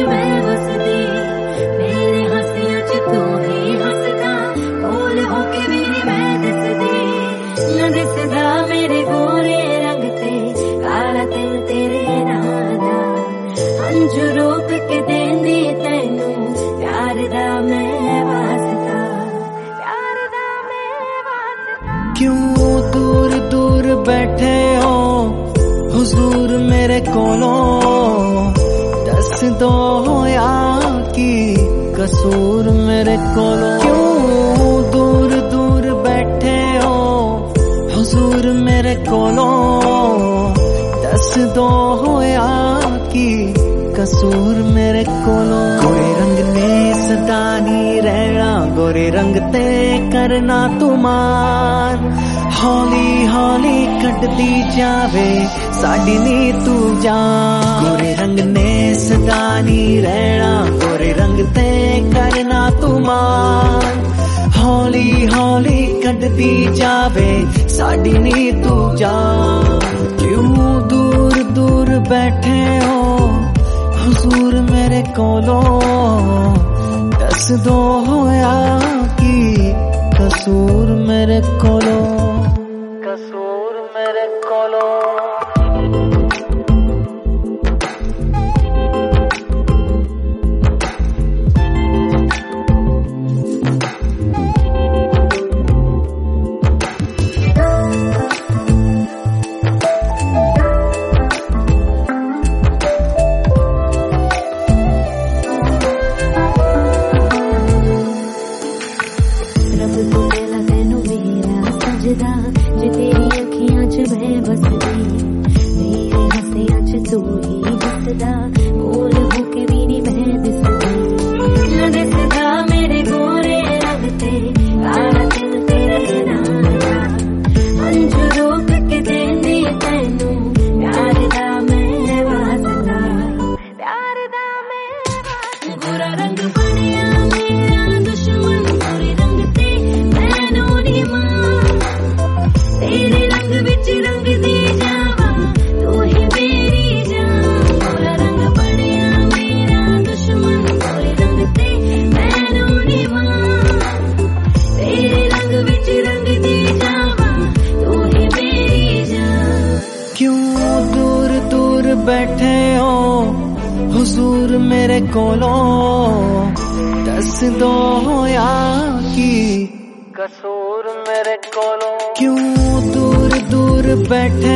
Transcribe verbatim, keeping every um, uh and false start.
मैं वसदी मेरे हंसियां च तू ही हसदा कोल होके भी नी मैं दिसदी ना दिसदा मेरे गोरे रंग ते काला तिल तेरे नाल दा अंजू रोक के देंदी तैनू प्यार दा मैं वास्ता प्यार दा मैं वास्ता। क्यों दूर दूर बैठे हो हुजूर मेरे कोलों दस दो होया की कसूर मेरे कोलों। क्यों दूर दूर बैठे हो हुजूर मेरे कोलों दस दो होया की कसूर मेरे कोलों। गोरे रंग ने सदा नी रहना गोरे रंग ते करना तुमार हौली हौली कटदी जावे साडी नी तू जान। गोरे रंग ने सदा नी रहना गोरे रंग ते करना तुमार हौली हौली कटदी जावे साडी नी तू जान। क्यों दूर दूर बैठे हो हुजूर मेरे कोलों दस दो होया की कसूर मेरे कोलों कसूर मेरे कोलों। जे तेरी अखियां च मैं बसदी मेरे हंसियां च तू ही हसदा कोल होके भी नी मैं दिसदी ना दिसदा मेरे गोरे रंग ते काला तिल तेरे नाल दा अंजू रोक के देंदी तैनू प्यार दा मैं वास्ता प्यार दा मैं वास्ता। गोरा रंग बनिया मेरा दुश्मन गोरे रंग ते मैनू नी मान तेरे रंग विच रंग दी जावा तू ही मेरी जान। गोरा रंग बनिया मेरा दुश्मन गोरे रंग ते मैनू नी मान तेरे रंग विच रंग दी जावा तू ही मेरी जान। क्यों दूर दूर बैठे हो हुजूर मेरे कोलों दस दो होया की कसूर मेरे कोलों। क्यों दूर दूर बैठे